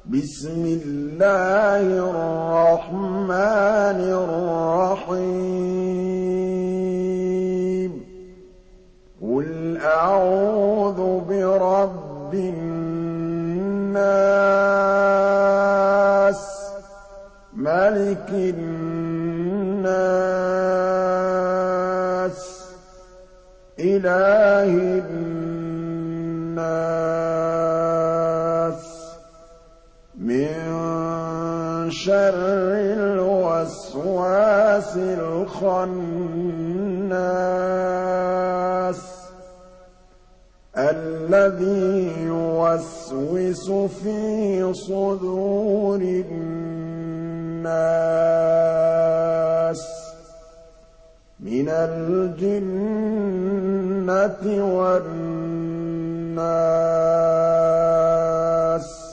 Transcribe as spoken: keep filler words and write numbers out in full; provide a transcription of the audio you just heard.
بِسْمِ اللَّهِ الرَّحْمَٰنِ الرَّحِيمِ قُلْ أَعُوذُ بِرَبِّ النَّاسِ مَلِكِ النَّاسِ إِلَٰهِ النَّاسِ مِن شَرِّ الْوَسْوَاسِ الْخَنَّاسِ الَّذِي يُوَسْوِسُ فِي صُدُورِ النَّاسِ مِنَ الْجِنَّةِ وَالنَّاسِ